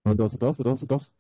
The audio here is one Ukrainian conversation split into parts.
Dos, dos, dos, dos.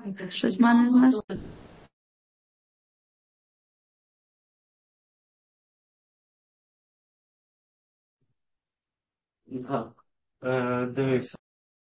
Щось в мене знесло. Так, дивись.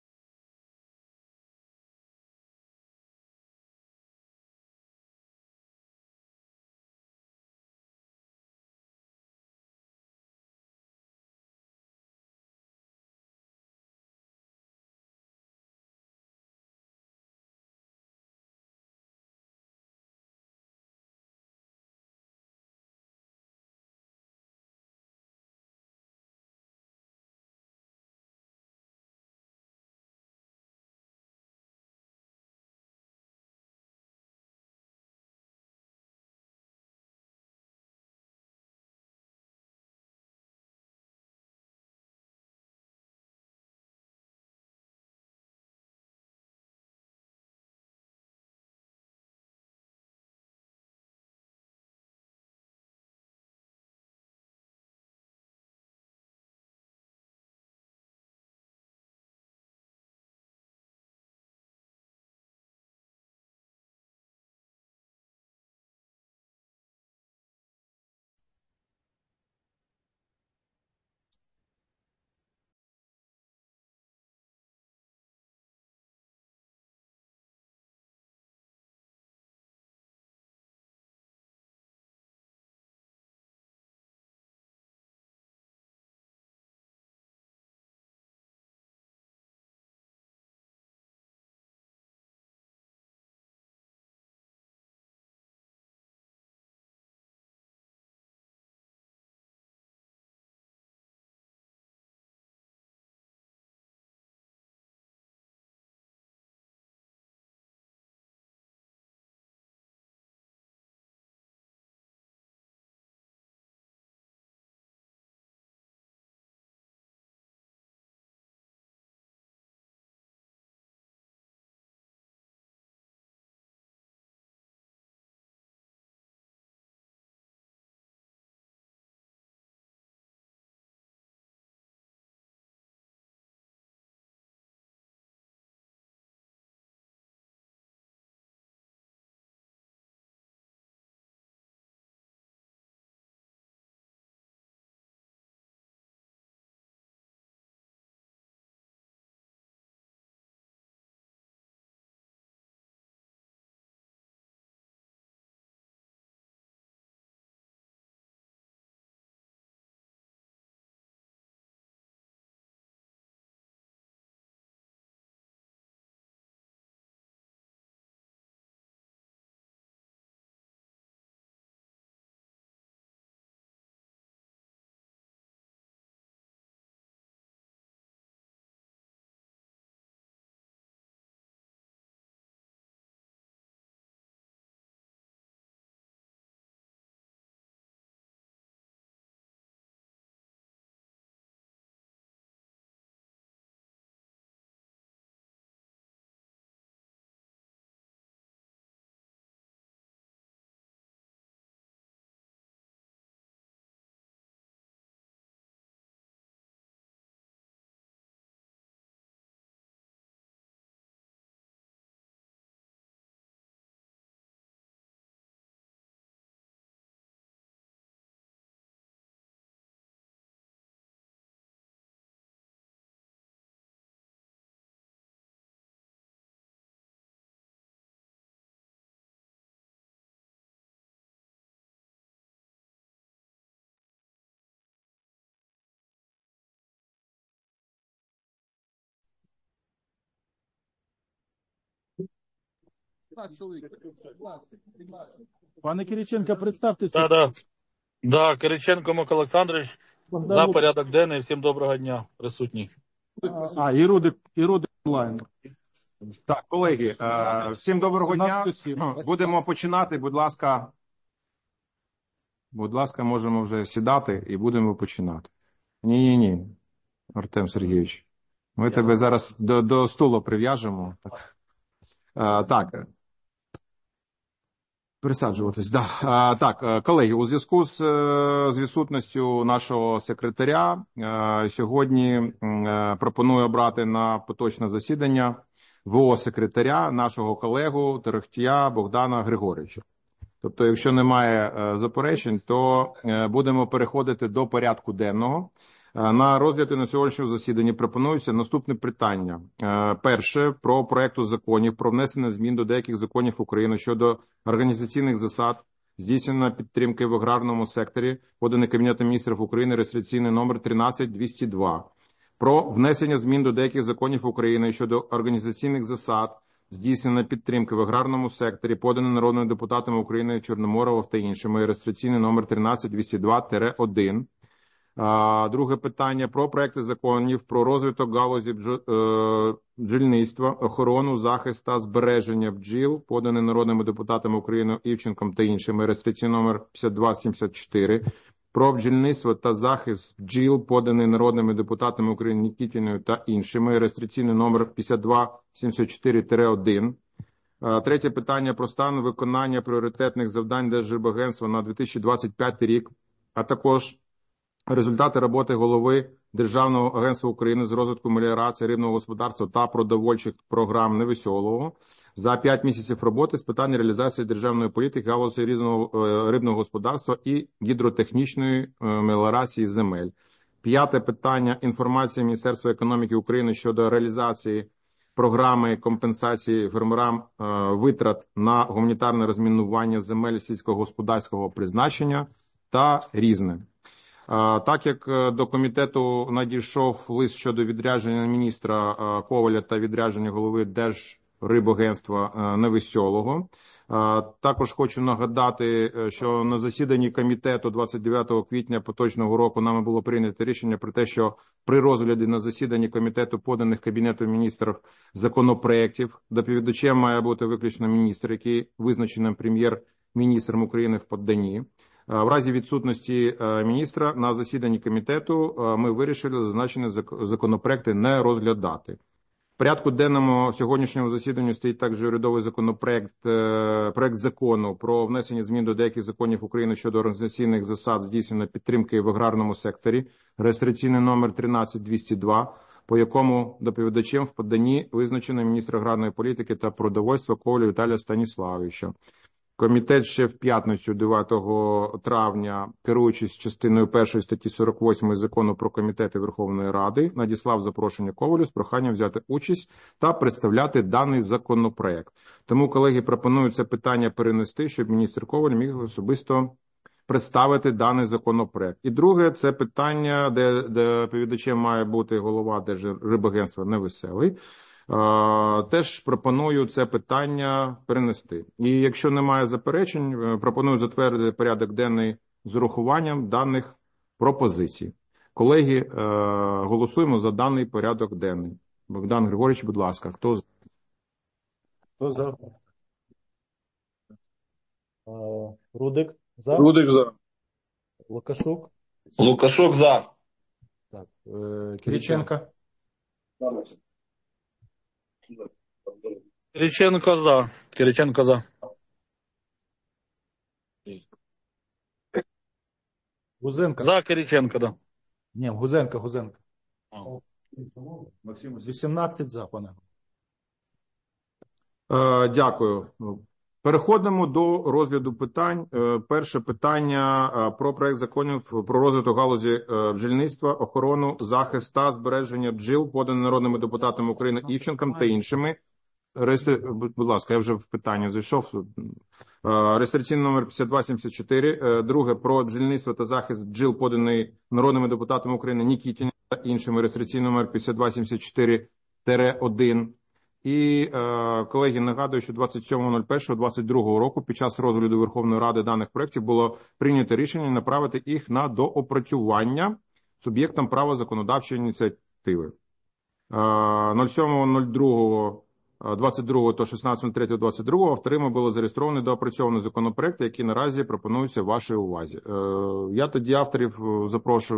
Пане Кириченко, представтеся. Да, Кириченко Микола Олександрович, за порядок денний. Всім доброго дня, присутній. І Рудик онлайн. Так, колеги, всім доброго дня. 17 осіб. Будемо починати, будь ласка. Будь ласка, можемо вже сідати і будемо починати. Ні, Артем Сергійович. Ми тебе зараз до стулу прив'яжемо. Так. Присаджуватись, да. Так, колеги, у зв'язку з відсутністю нашого секретаря сьогодні пропоную обрати на поточне засідання ВО-секретаря, нашого колегу Торохтія Богдана Григоровича. Тобто, якщо немає заперечень, то будемо переходити до порядку денного. На розгляд на сьогоднішньому засіданні пропонується наступне питання. Перше, про проекту законів про внесення змін до деяких законів України щодо організаційних засад здійснення підтримки в аграрному секторі, поданий Кабінетом міністрів України, реєстраційний номер 13202. Про внесення змін до деяких законів України щодо організаційних засад здійснення підтримки в аграрному секторі, поданий народними депутатами України Чорноморова та іншими, реєстраційний номер 13202-1. Друге питання про проекти законів про розвиток галузі бджільництва, охорону, захист та збереження бджіл, поданий народними депутатами України Івченком та іншими, реєстраційний номер 5274. Про бджільництво та захист бджіл, поданий народними депутатами України Нікітіною та іншими, реєстраційний номер 5274-1. Третє питання про стан виконання пріоритетних завдань Держрибагентства на 2025 рік, а також результати роботи голови Державного агентства України з розвитку меліорації рибного господарства та продовольчих програм Невеселового за 5 місяців роботи з питань реалізації державної політики галузі рибного господарства і гідротехнічної меліорації земель. П'яте питання – інформація Міністерства економіки України щодо реалізації програми компенсації фермерам витрат на гуманітарне розмінування земель сільськогосподарського призначення та різне. Так як до комітету надійшов лист щодо відрядження міністра Коваля та відрядження голови Держрибагентства Невеселого, також хочу нагадати, що на засіданні комітету 29 квітня поточного року нами було прийнято рішення про те, що при розгляді на засіданні комітету поданих Кабінетом міністрів законопроєктів доповідачем має бути виключно міністр, який визначений прем'єр-міністром України в поданні. В разі відсутності міністра на засіданні комітету ми вирішили зазначені законопроекти не розглядати. В порядку денному сьогоднішнього засідання стоїть також урядовий проект закону про внесення змін до деяких законів України щодо організаційних засад здійснення підтримки в аграрному секторі, реєстраційний номер 13202, по якому доповідачем в поданні визначено міністра аграрної політики та продовольства Коваля Віталія Станіславовича. Комітет ще в п'ятницю 9 травня, керуючись частиною 1 статті 48 Закону про комітети Верховної Ради, надіслав запрошення Ковалю з проханням взяти участь та представляти даний законопроект. Тому, колеги, пропоную це питання перенести, щоб міністр Коваль міг особисто представити даний законопроект. І друге, це питання, де доповідачем має бути голова Держрибагентства Невеселий. Теж пропоную це питання перенести. І якщо немає заперечень, пропоную затвердити порядок денний з урахуванням даних пропозицій. Колеги, голосуємо за даний порядок денний. Богдан Григорович, будь ласка, хто за? Рудик за? Рудик за. Лукашук? Лукашук за. Так. Кириченко? Кириченко за. Кириченко за. Гузенко? За Кириченко, да. Ні, Гузенко. 18 за, пане. Дякую. Переходимо до розгляду питань. Перше питання про проект законів про розвиток галузі бджільництва, охорону, захист та збереження бджіл, поданий народними депутатами України Івченком та іншими. Будь ласка, я вже в питання зайшов. Реєстраційний номер 5274. Друге, про бджільництво та захист бджіл, поданий народними депутатами України Нікітіною та іншими. Реєстраційний номер 5274-1. І, колеги, нагадую, що 27.01.22 року під час розгляду Верховної Ради даних проєктів було прийнято рішення направити їх на доопрацювання суб'єктам права законодавчої ініціативи. 07.02.22 та 16.03.22 авторами було зареєстровано доопрацьовані законопроекти, які наразі пропонуються вашій увазі. Я тоді авторів запрошую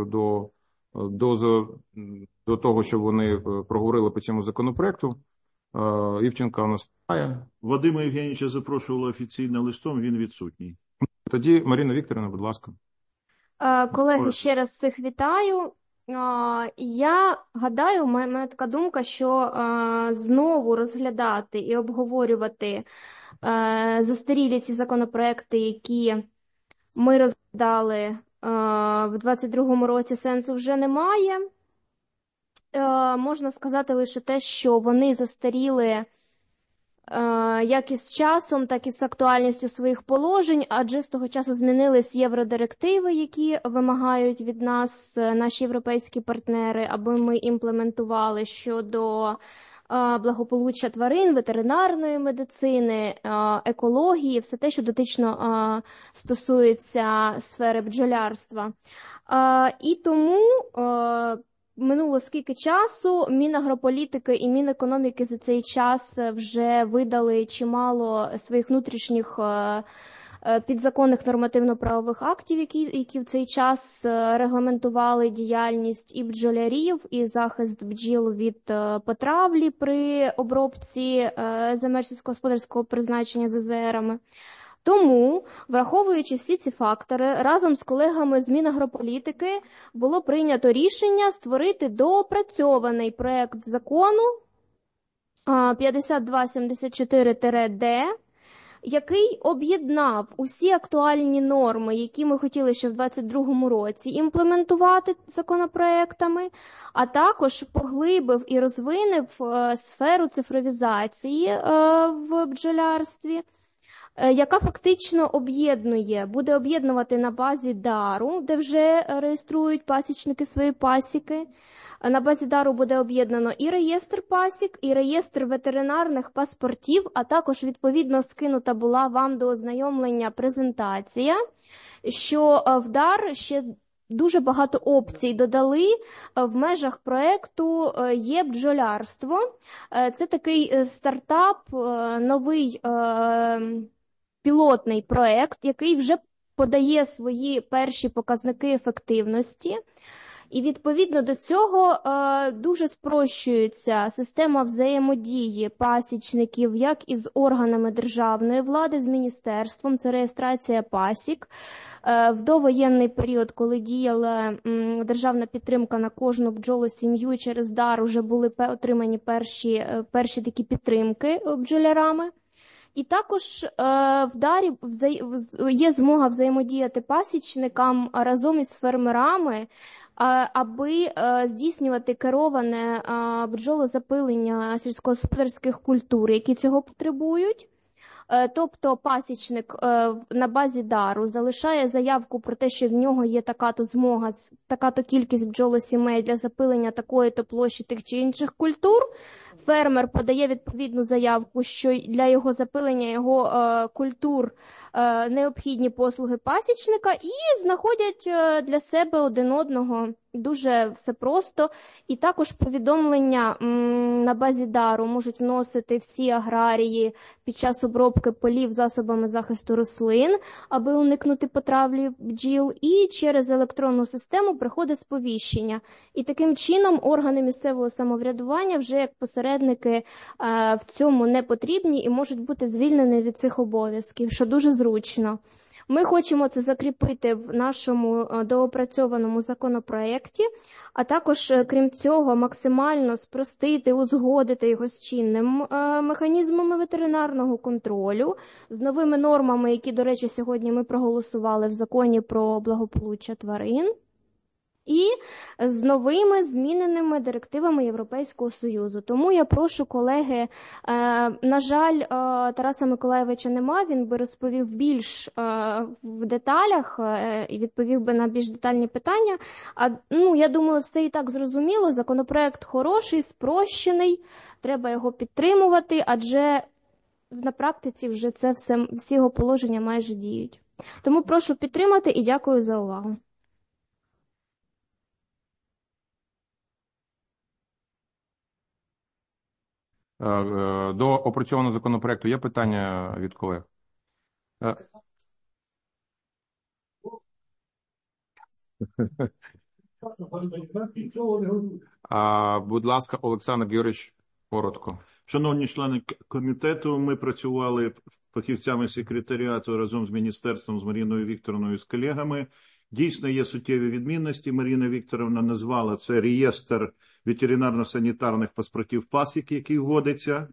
до того, щоб вони проговорили по цьому законопроекту. Івченка у нас немає. Вадима Євгенійовича запрошували офіційно листом, він відсутній. Тоді Марина Вікторівна, будь ласка. Колеги, ще раз всіх вітаю. Я гадаю, в мене така думка, що знову розглядати і обговорювати застарілі ці законопроекти, які ми розглядали в 22-му році, сенсу вже немає. Можна сказати лише те, що вони застаріли як із часом, так і з актуальністю своїх положень, адже з того часу змінились євродирективи, які вимагають від нас наші європейські партнери, аби ми імплементували щодо благополуччя тварин, ветеринарної медицини, екології, все те, що дотично стосується сфери бджолярства. І тому минуло скільки часу, Мінагрополітики і Мінекономіки за цей час вже видали чимало своїх внутрішніх підзаконних нормативно-правових актів, які в цей час регламентували діяльність і бджолярів, і захист бджіл від потравлі при обробці земель сільськогосподарського призначення ЗЗРами. Тому, враховуючи всі ці фактори, разом з колегами з Мінагрополітики було прийнято рішення створити доопрацьований проект закону 5274-д, який об'єднав усі актуальні норми, які ми хотіли ще в 2022 році імплементувати законопроектами, а також поглибив і розвинув сферу цифровізації в бджолярстві, яка фактично буде об'єднувати на базі ДАРу, де вже реєструють пасічники свої пасіки. На базі ДАРу буде об'єднано і реєстр пасік, і реєстр ветеринарних паспортів, а також, відповідно, скинута була вам до ознайомлення презентація, що в ДАР ще дуже багато опцій додали в межах проєкту «Є бджолярство». Це такий стартап, новий пілотний проєкт, який вже подає свої перші показники ефективності. І відповідно до цього дуже спрощується система взаємодії пасічників як із органами державної влади, з міністерством, це реєстрація пасік. В довоєнний період, коли діяла державна підтримка на кожну бджолосім'ю, через ДАР вже були отримані перші такі підтримки бджолярами. І також в ДАРі є змога взаємодіяти пасічникам разом із фермерами, аби здійснювати кероване бджолозапилення сільськогосподарських культур, які цього потребують. Тобто пасічник на базі ДАРу залишає заявку про те, що в нього є така-то змога, така-то кількість бджолосімей для запилення такої-то площі тих чи інших культур. Фермер подає відповідну заявку, що для його запилення його культур необхідні послуги пасічника, і знаходять для себе один одного. Дуже все просто. І також повідомлення на базі ДАРу можуть вносити всі аграрії під час обробки полів засобами захисту рослин, аби уникнути потравлі бджіл, і через електронну систему приходить сповіщення. І таким чином органи місцевого самоврядування вже як посередники в цьому не потрібні і можуть бути звільнені від цих обов'язків, що дуже зручно. Ми хочемо це закріпити в нашому доопрацьованому законопроєкті, а також, крім цього, максимально спростити, узгодити його з чинним механізмами ветеринарного контролю, з новими нормами, які, до речі, сьогодні ми проголосували в законі про благополуччя тварин, і з новими зміненими директивами Європейського Союзу. Тому я прошу, колеги, на жаль, Тараса Миколайовича нема, він би розповів більш в деталях і відповів би на більш детальні питання. Я думаю, все і так зрозуміло, законопроект хороший, спрощений, треба його підтримувати, адже на практиці вже всі його положення майже діють. Тому прошу підтримати і дякую за увагу. До опрацьованого законопроекту є питання від колег? Будь ласка, Олександр Георгійович, коротко. Шановні члени комітету, ми працювали фахівцями секретаріату разом з міністерством, з Маріною Вікторовною, з колегами, Дійсно є суттєві відмінності. Марина Вікторовна назвала це реєстр ветеринарно-санітарних паспортів пасік, який вводиться.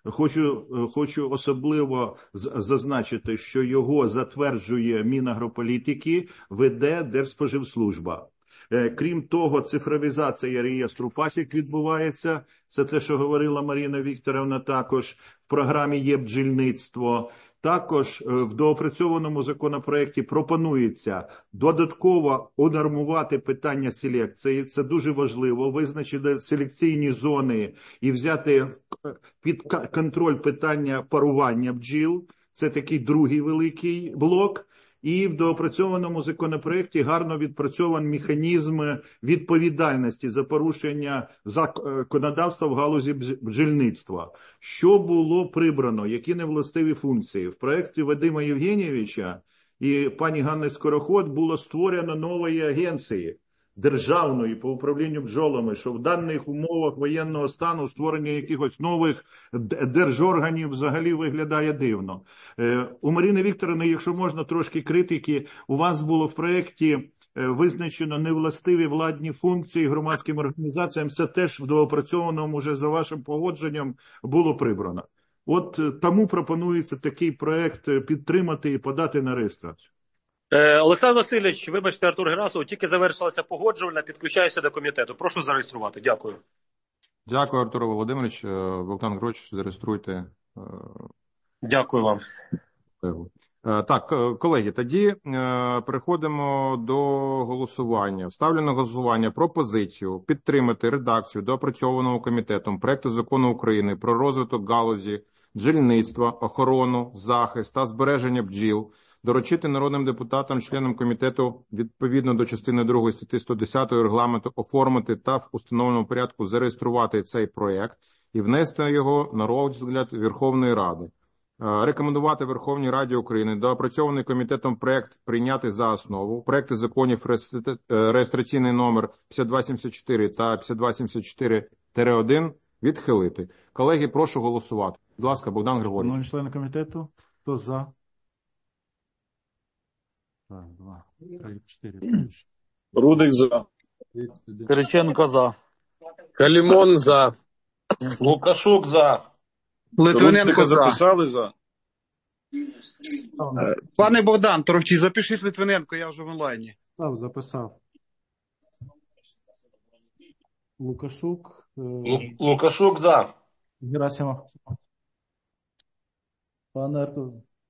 Хочу особливо зазначити, що його затверджує Мінагрополітики, веде Держспоживслужба. Крім того, цифровізація реєстру пасік відбувається. Це те, що говорила Марина Вікторовна також. В програмі є бджільництво. Також в доопрацьованому законопроекті пропонується додатково унормувати питання селекції. Це дуже важливо. Визначити селекційні зони і взяти під контроль питання парування бджіл. Це такий другий великий блок. І в доопрацьованому законопроекті гарно відпрацьований механізм відповідальності за порушення законодавства в галузі бджільництва. Що було прибрано, які невластиві функції? В проєкті Вадима Євгенійовича і пані Ганни Скороход було створено нової агенції державної по управлінню бджолами, що в даних умовах воєнного стану створення якихось нових держорганів взагалі виглядає дивно. У Марини Вікторовни, якщо можна, трошки критики. У вас було в проєкті визначено невластиві владні функції громадським організаціям. Це теж в доопрацьованому вже за вашим погодженням було прибрано. От тому пропонується такий проєкт підтримати і подати на реєстрацію. Олександр Васильович, вибачте, Артур Герасов, тільки завершилася погоджувальна, підключаюся до комітету. Прошу зареєструвати. Дякую. Дякую, Артур Володимирович. Богдан Григорович, зареєструйте. Дякую вам. Так, колеги, тоді переходимо до голосування. Ставлю на голосування пропозицію підтримати редакцію доопрацьованого комітетом проекту закону України про розвиток галузі бджільництва, охорону, захист та збереження бджіл, доручити народним депутатам, членам комітету відповідно до частини 2 статті 110 регламенту оформити та в установленому порядку зареєструвати цей проект і внести його на розгляд Верховної Ради. Рекомендувати Верховній Раді України доопрацьований комітетом проект прийняти за основу. Проекти законів реєстраційний номер 5274 та 5274-1 відхилити. Колеги, прошу голосувати. Будь ласка, Богдан Григорович. Шановні члени комітету, хто за? Раз, два, три, чотири, п'ять. Рудик за. Кириченко за. Калімон за. Лукашук за. Литвиненко за. Записали за. Пане Богдан, трохи запишіть Литвиненко, я вже в онлайні. Записав. Лукашук. Лукашук за. Герасимов. Пане Артур.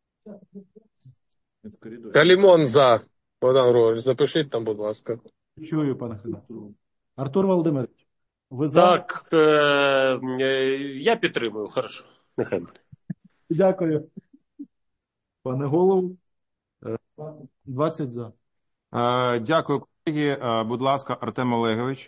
Калімон за. Богдан Григорович, запишіть там, будь ласка. Чую, пане Хрида. Артур Володимирович, ви за? Так, я підтримую, хорошо. Нехай буде. Дякую. Пане голову, 20 за. Дякую, колеги. Будь ласка, Артем Олегович.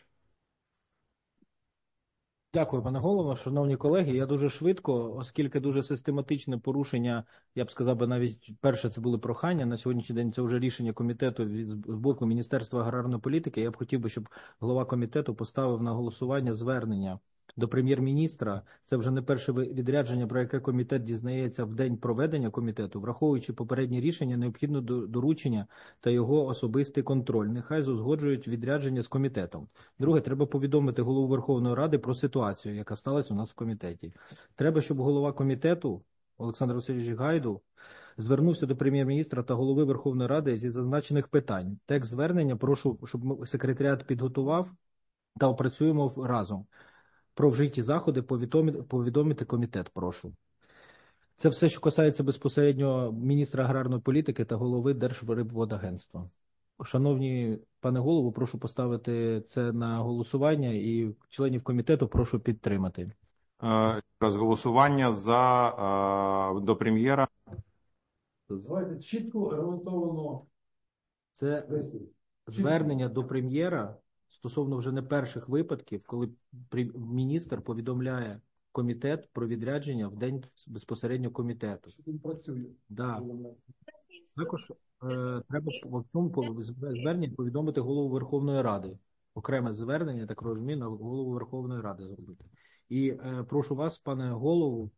Дякую, пане голово. Шановні колеги, я дуже швидко, оскільки дуже систематичне порушення, я б сказав би навіть перше це були прохання, на сьогоднішній день це вже рішення комітету з боку Міністерства аграрної політики. Я б хотів би, щоб голова комітету поставив на голосування звернення до прем'єр-міністра. Це вже не перше відрядження, про яке комітет дізнається в день проведення комітету. Враховуючи попередні рішення, необхідно доручення та його особистий контроль. Нехай узгоджують відрядження з комітетом. Друге, треба повідомити голову Верховної Ради про ситуацію, яка сталася у нас в комітеті. Треба, щоб голова комітету Олександр Васильович Гайду звернувся до прем'єр-міністра та голови Верховної Ради зі зазначених питань. Текст звернення прошу, щоб секретаріат підготував та опрацюємо разом. Про вжиті заходи повідомити комітет, прошу. Це все, що касається безпосередньо міністра аграрної політики та голови Держрибводагентства. Шановні пане голову, прошу поставити це на голосування і членів комітету прошу підтримати. Голосування до прем'єра. Давайте чітко регламентовано. Це звернення до прем'єра стосовно вже не перших випадків, коли міністр повідомляє комітет про відрядження в день безпосередньо комітету. Він працює. Да. Також треба в цьому зверненні повідомити голову Верховної Ради. Окреме звернення, так розумію, на голову Верховної Ради зробити. І прошу вас, пане голову,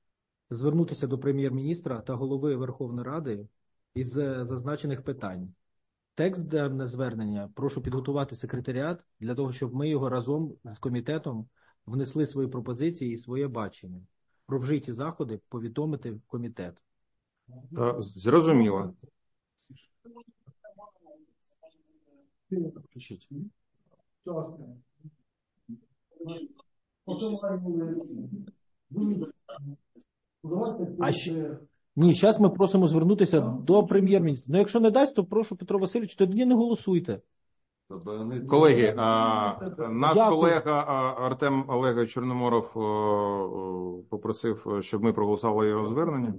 звернутися до прем'єр-міністра та голови Верховної Ради із зазначених питань. Текст дане звернення прошу підготувати секретаріат для того, щоб ми його разом з комітетом внесли свої пропозиції і своє бачення. Про вжиті заходи повідомити комітет. Зрозуміло. Ні, зараз ми просимо звернутися до прем'єр-міністра. Ну, якщо не дасть, то прошу, Петро Васильович, тоді не голосуйте. Колеги, наш колега Артем Олегович Чорноморов попросив, щоб ми проголосували його звернення.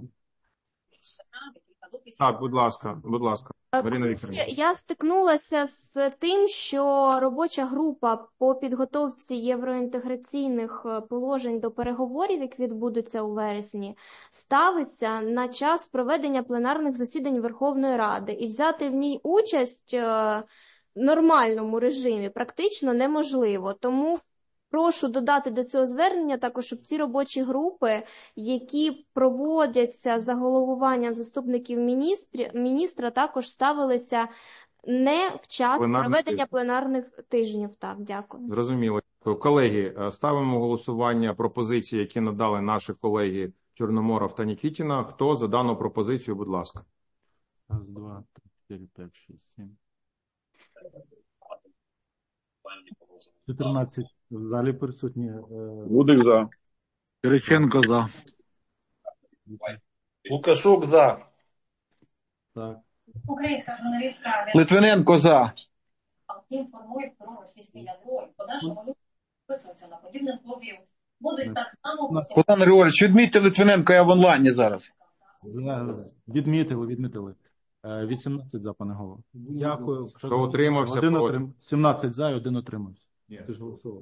Так, будь ласка, Марина Вікторівна. Я стикнулася з тим, що робоча група по підготовці євроінтеграційних положень до переговорів, які відбудуться у вересні, ставиться на час проведення пленарних засідань Верховної Ради. І взяти в ній участь в нормальному режимі практично неможливо. Тому прошу додати до цього звернення також, щоб ці робочі групи, які проводяться за головуванням заступників міністра, також ставилися не в час проведення пленарних тижнів. Так, дякую. Зрозуміло. Колеги, ставимо голосування пропозиції, які надали наші колеги Чорноморов та Нікітіна. Хто за дану пропозицію, будь ласка. 1, 2, 3, 4, 5, 6, 7. 14 в залі присутні. Будик за. Кириченко за. Лукашук за. Так. Українська журналістка Литвиненко за. інформує про російське ядро і подальшому люди підписуються на подібних блогів. Будуть так само... Богдан Григорович, відмітьте Литвиненко, я в онлайні зараз. Відмітили. 18 за, пане голово. Дякую. Хто утримався? 17 за і 1 утримався. Ти ж голосував.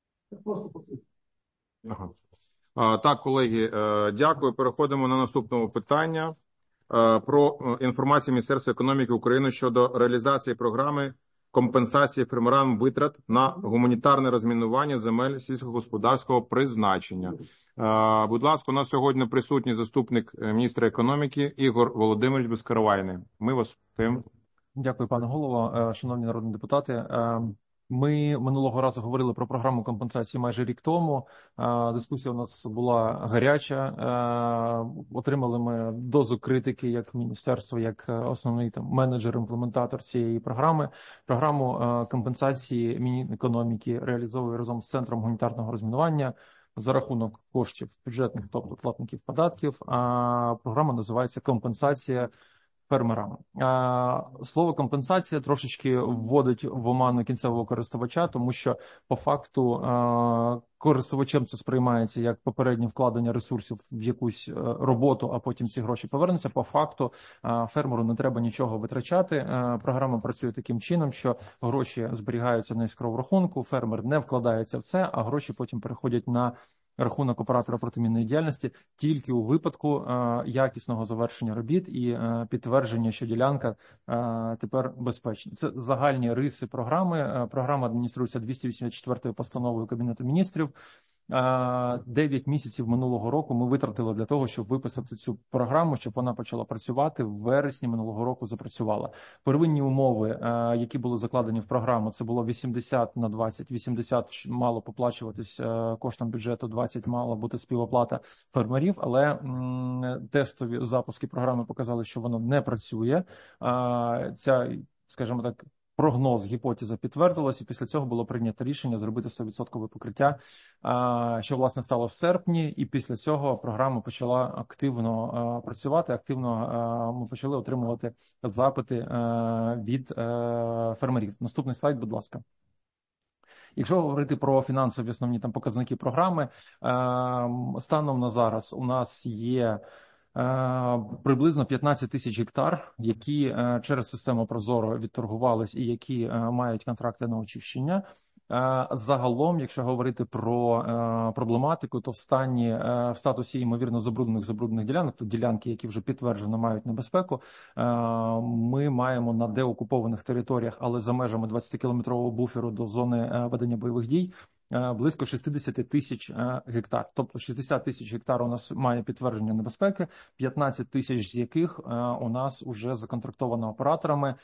Так, колеги, дякую. Переходимо на наступне питання. Про інформацію Міністерства економіки України щодо реалізації програми компенсації фермерам витрат на гуманітарне розмінування земель сільськогосподарського призначення. Будь ласка, у нас сьогодні присутній заступник міністра економіки Ігор Володимирович Безкоровайний. Ми вас слухаємо. Дякую, пане голово. Шановні народні депутати, ми минулого разу говорили про програму компенсації майже рік тому. Дискусія у нас була гаряча. Отримали ми дозу критики як міністерство, як основний менеджер-імплементатор цієї програми. Програму компенсації Мінекономіки реалізовує разом з Центром гуманітарного розмінування за рахунок коштів бюджетних, тобто платників податків. Програма називається «Компенсація фермерам». Слово «компенсація» трошечки вводить в оману кінцевого користувача, тому що по факту користувачем це сприймається як попереднє вкладення ресурсів в якусь роботу, а потім ці гроші повернуться. По факту фермеру не треба нічого витрачати. Програма працює таким чином, що гроші зберігаються на ескроу рахунку, фермер не вкладається в це, а гроші потім переходять на рахунок оператора протимінної діяльності тільки у випадку якісного завершення робіт і підтвердження, що ділянка тепер безпечна. Це загальні риси програми. Програма адмініструється 284 постановою Кабінету міністрів. 9 місяців минулого року ми витратили для того, щоб виписати цю програму, щоб вона почала працювати. В вересні минулого року запрацювала. Первинні умови, які були закладені в програму, це було 80/20. 80 мало поплачуватись коштом бюджету, 20 мала бути співоплата фермерів, але тестові запуски програми показали, що воно не працює. Ця, скажімо так, прогноз, гіпотеза підтвердилась, і після цього було прийнято рішення зробити 100% покриття, що, власне, стало в серпні, і після цього програма почала активно працювати, активно ми почали отримувати запити від фермерів. Наступний слайд, будь ласка. Якщо говорити про фінансові основні показники програми, станом на зараз у нас є приблизно 15 тисяч гектар, які через систему Прозоро відторгувались і які мають контракти на очищення. Загалом, якщо говорити про проблематику, то в статусі ймовірно забруднених ділянок, тут ділянки, які вже підтверджено мають небезпеку, ми маємо на деокупованих територіях, але за межами 20-кілометрового буферу до зони ведення бойових дій, близько 60 тисяч гектар. Тобто 60 тисяч гектар у нас має підтвердження небезпеки, 15 тисяч з яких у нас уже законтрактовано операторами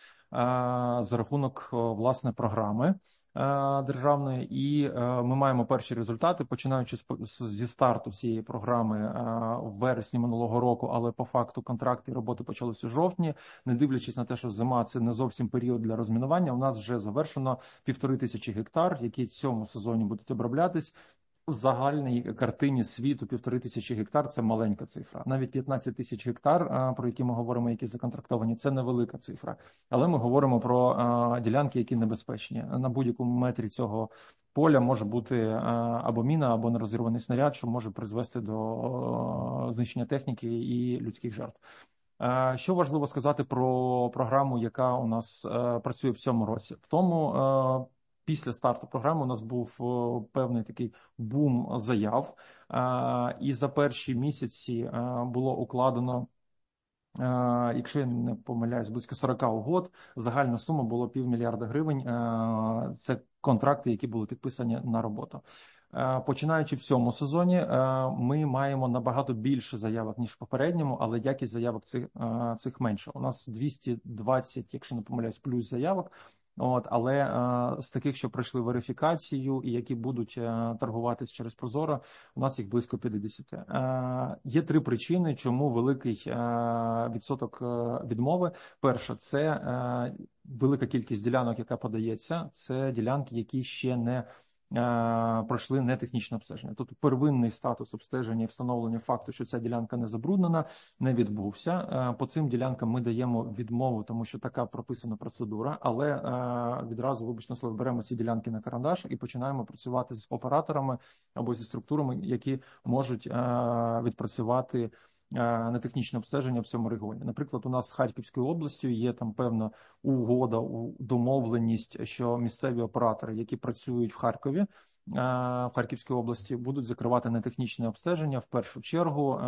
за рахунок, власне, програми державної, і ми маємо перші результати, починаючи зі старту всієї програми в вересні минулого року, але по факту контракти і роботи почалися у жовтні. Не дивлячись на те, що зима – це не зовсім період для розмінування, у нас вже завершено 1500 гектар, які в цьому сезоні будуть оброблятись. В загальній картині світу 1500 гектар – це маленька цифра. Навіть 15 тисяч гектар, про які ми говоримо, які законтрактовані, це невелика цифра. Але ми говоримо про ділянки, які небезпечні. На будь-якому метрі цього поля може бути або міна, або нерозірваний снаряд, що може призвести до знищення техніки і людських жертв. Що важливо сказати про програму, яка у нас працює в цьому році? В тому, після старту програми у нас був певний такий бум заяв, і за перші місяці було укладено, якщо я не помиляюсь, близько 40 угод. Загальна сума була $500 мільярда гривень. Це контракти, які були підписані на роботу. Починаючи в цьому сезоні, ми маємо набагато більше заявок, ніж в попередньому, але якість заявок цих менше. У нас 220, якщо не помиляюсь, плюс заявок. Але з таких, що пройшли верифікацію і які будуть торгуватись через Прозоро, у нас їх близько 50. Є три причини, чому великий відсоток відмови. Перша – це велика кількість ділянок, яка подається. Це ділянки, які ще не пройшли нетехнічне обстеження. Тобто первинний статус обстеження і встановлення факту, що ця ділянка не забруднена, не відбувся. По цим ділянкам ми даємо відмову, тому що така прописана процедура, але відразу, вибачте слово, беремо ці ділянки на карандаш і починаємо працювати з операторами або зі структурами, які можуть відпрацювати нетехнічне обстеження в цьому регіоні. Наприклад, у нас з Харківською областю є там певна угода, домовленість, що місцеві оператори, які працюють в Харкові, в Харківській області, будуть закривати нетехнічне обстеження в першу чергу,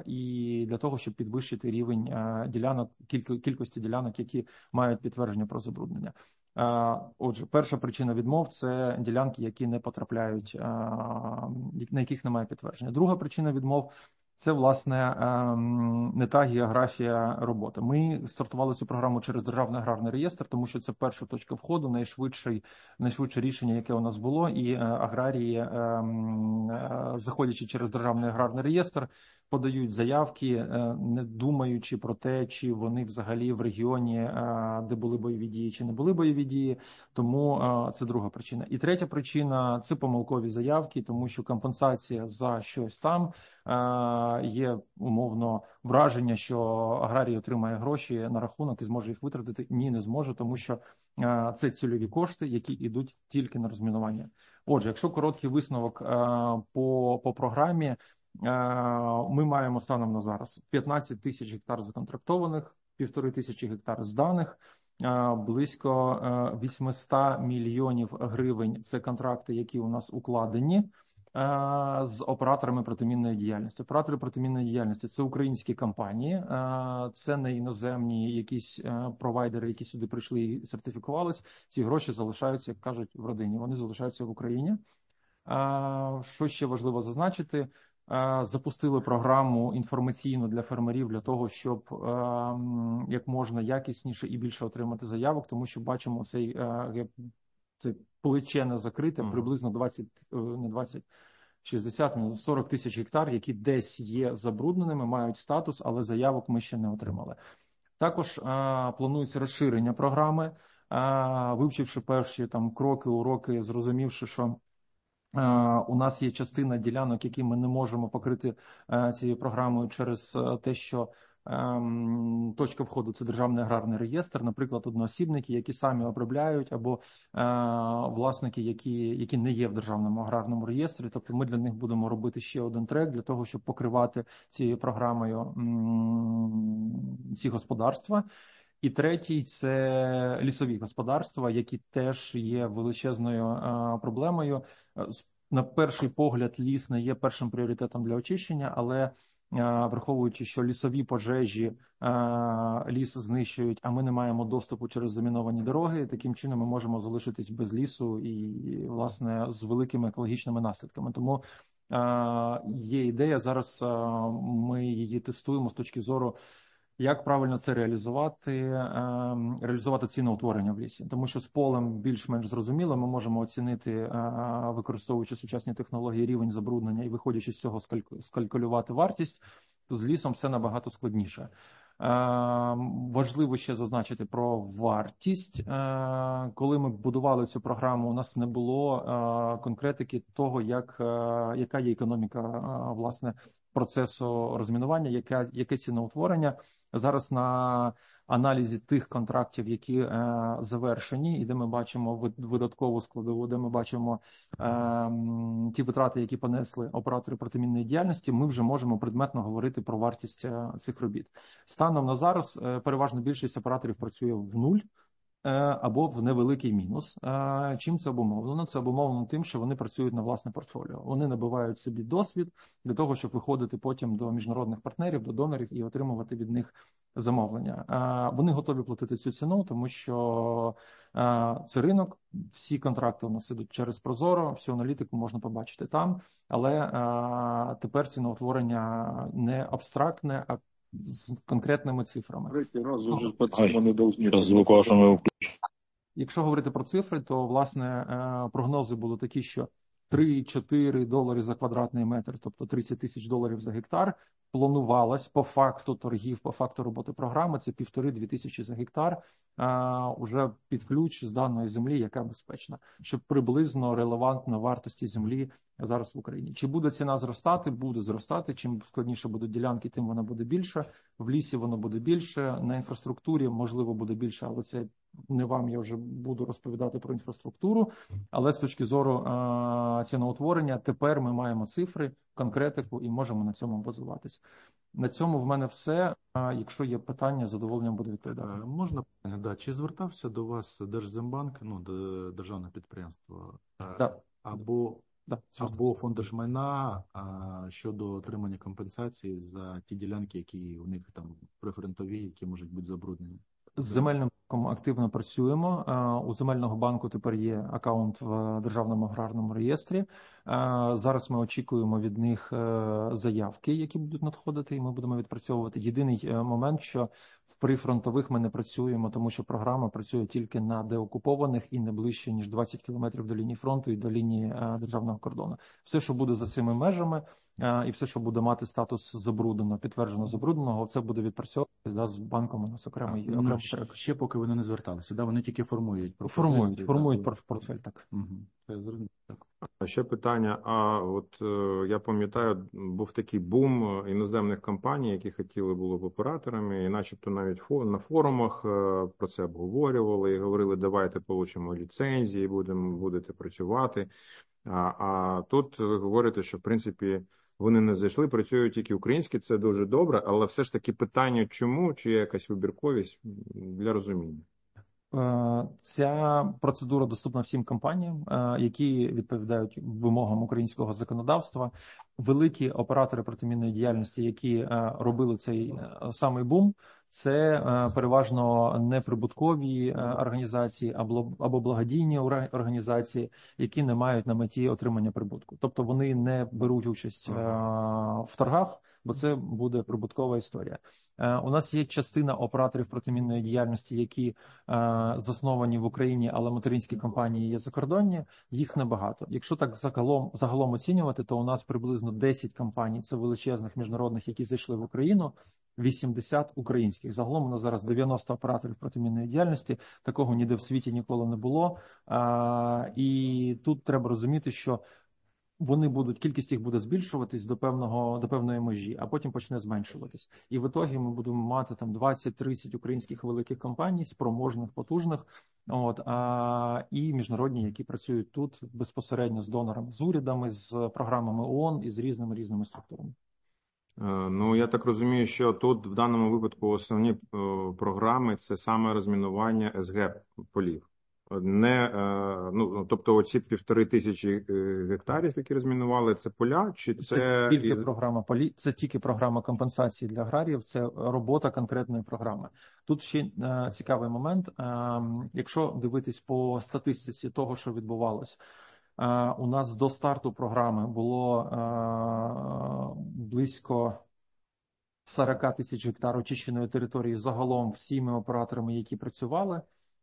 і для того, щоб підвищити рівень ділянок, кількості ділянок, які мають підтвердження про забруднення. Отже, перша причина відмов – це ділянки, які не потрапляють, на яких немає підтвердження. Друга причина відмов – це, власне, не та географія роботи. Ми стартували цю програму через Державний аграрний реєстр, тому що це перша точка входу, найшвидше рішення, яке у нас було, і аграрії, заходячи через Державний аграрний реєстр, подають заявки, не думаючи про те, чи вони взагалі в регіоні, де були бойові дії, чи не були бойові дії. Тому це друга причина. І третя причина – це помилкові заявки, тому що компенсація за щось там, є умовно враження, що аграрій отримає гроші на рахунок і зможе їх витратити. Ні, не зможе, тому що це цільові кошти, які йдуть тільки на розмінування. Отже, якщо короткий висновок по програмі, ми маємо станом на зараз 15 тисяч гектар законтрактованих, 1500 гектар зданих, близько 800 мільйонів гривень – це контракти, які у нас укладені з операторами протимінної діяльності. Оператори протимінної діяльності – це українські компанії, це не іноземні якісь провайдери, які сюди прийшли і сертифікувались. Ці гроші залишаються, як кажуть, в родині. Вони залишаються в Україні. Що ще важливо зазначити? Запустили програму інформаційну для фермерів для того, щоб як можна якісніше і більше отримати заявок, тому що бачимо це плече не закрите, приблизно 40 тисяч гектар, які десь є забрудненими, мають статус, але заявок ми ще не отримали. Також планується розширення програми, вивчивши перші там кроки, уроки, зрозумівши, що у нас є частина ділянок, які ми не можемо покрити цією програмою через те, що точка входу – це Державний аграрний реєстр, наприклад, одноосібники, які самі обробляють, або власники, які не є в Державному аграрному реєстрі. Тобто ми для них будемо робити ще один трек для того, щоб покривати цією програмою ці господарства. І третій – це лісові господарства, які теж є величезною проблемою. На перший погляд ліс не є першим пріоритетом для очищення, але враховуючи, що лісові пожежі ліс знищують, а ми не маємо доступу через заміновані дороги, таким чином ми можемо залишитись без лісу і, власне, з великими екологічними наслідками. Тому є ідея, зараз ми її тестуємо з точки зору, як правильно це реалізувати ціноутворення в лісі. Тому що з полем більш-менш зрозуміло, ми можемо оцінити, використовуючи сучасні технології, рівень забруднення і, виходячи з цього, скалькулювати вартість, то з лісом все набагато складніше. Важливо ще зазначити про вартість. Коли ми будували цю програму, у нас не було конкретики того, яка є економіка, власне, процесу розмінування, яке ціноутворення. Зараз на аналізі тих контрактів, які завершені, і де ми бачимо видаткову складову, де ми бачимо ті витрати, які понесли оператори протимінної діяльності, ми вже можемо предметно говорити про вартість цих робіт. Станом на зараз переважна більшість операторів працює в нуль або в невеликий мінус. Чим це обумовлено? Це обумовлено тим, що вони працюють на власне портфоліо. Вони набувають собі досвід для того, щоб виходити потім до міжнародних партнерів, до донорів і отримувати від них замовлення. Вони готові платити цю ціну, тому що це ринок, всі контракти у нас ідуть через Прозоро, всю аналітику можна побачити там, але тепер ціноутворення не абстрактне, а з конкретними цифрами. Третій раз уже по цьому не должны. Якщо говорити про цифри, то, власне, прогнози були такі, що $3-4 за квадратний метр, тобто $30 000 за гектар, планувалось по факту торгів, по факту роботи програми, це 1,5-2 тисячі за гектар, уже під ключ з даної землі, яка безпечна, щоб приблизно релевантна вартості землі зараз в Україні. Чи буде ціна зростати? Буде зростати. Чим складніше будуть ділянки, тим вона буде більше. В лісі воно буде більше, на інфраструктурі, можливо, буде більше, але це не вам, я вже буду розповідати про інфраструктуру. Але з точки зору ціноутворення, тепер ми маємо цифри, конкретику і можемо на цьому базуватись. На цьому в мене все. Якщо є питання, з задоволенням буду відповідати. Можна? Да. Чи звертався до вас Держзембанк, державне підприємство, або фонд держмайна щодо отримання компенсації за ті ділянки, які у них там прифронтові, які можуть бути забруднені? З земельним банком активно працюємо. У земельного банку тепер є акаунт в Державному аграрному реєстрі. Зараз ми очікуємо від них заявки, які будуть надходити, і ми будемо відпрацьовувати. Єдиний момент, що в прифронтових ми не працюємо, тому що програма працює тільки на деокупованих і не ближче, ніж 20 кілометрів до лінії фронту і до лінії державного кордону. Все, що буде за цими межами, і все, що буде мати статус забрудненого, підтверджено забрудненого, це буде відпрацьовуватися з банком у нас окремий трек. Ще поки вони не зверталися, да? Вони тільки формують портфель, так. А ще питання. Я пам'ятаю, був такий бум іноземних компаній, які хотіли були б операторами, і начебто навіть на форумах про це обговорювали і говорили, давайте получимо ліцензії, будете працювати. А тут ви говорите, що в принципі вони не зайшли, працюють тільки українські, це дуже добре, але все ж таки питання чому, чи є якась вибірковість для розуміння? Ця процедура доступна всім компаніям, які відповідають вимогам українського законодавства. Великі оператори протимінної діяльності, які робили цей самий бум, це переважно неприбуткові організації або благодійні організації, які не мають на меті отримання прибутку. Тобто вони не беруть участь в торгах, бо це буде прибуткова історія. У нас є частина операторів протимінної діяльності, які засновані в Україні, але материнські компанії є закордонні, їх небагато. Якщо так загалом оцінювати, то у нас приблизно 10 компаній, це величезних міжнародних, які зайшли в Україну, 80 українських. Загалом у нас зараз 90 операторів протимінної діяльності, такого ніде в світі ніколи не було. І тут треба розуміти, що кількість їх буде збільшуватись до певної межі, а потім почне зменшуватись. І в ітогі ми будемо мати там 20-30 українських великих компаній, спроможних, потужних, і міжнародні, які працюють тут безпосередньо з донорами, з урядами, з програмами ООН і з різними структурами. Я так розумію, що тут в даному випадку основні програми – це саме розмінування СГ полів. тобто оці 1500 гектарів, які розмінували, це поля, чи це тільки програма полі, це тільки програма компенсації для аграріїв, це робота конкретної програми. Тут ще цікавий момент. Якщо дивитись по статистиці того, що відбувалось, у нас до старту програми було близько 40 тисяч гектар очищеної території загалом всіми операторами, які працювали.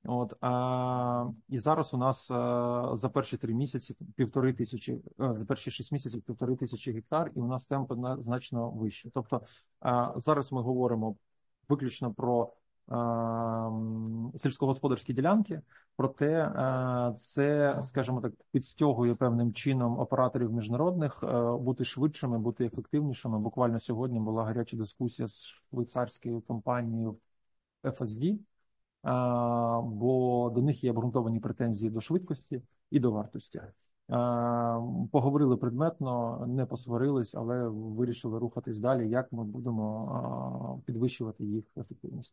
І зараз у нас за перші 3 місяці 1500, за перші 6 місяців 1500 гектар, і у нас темпи значно вищі. Тобто зараз ми говоримо виключно про сільськогосподарські ділянки, проте це, скажімо так, підстягує певним чином операторів міжнародних бути швидшими, бути ефективнішими. Буквально сьогодні була гаряча дискусія з швейцарською компанією FSD, бо до них є обґрунтовані претензії до швидкості і до вартості. Поговорили предметно, не посварились, але вирішили рухатись далі, як ми будемо підвищувати їх ефективність.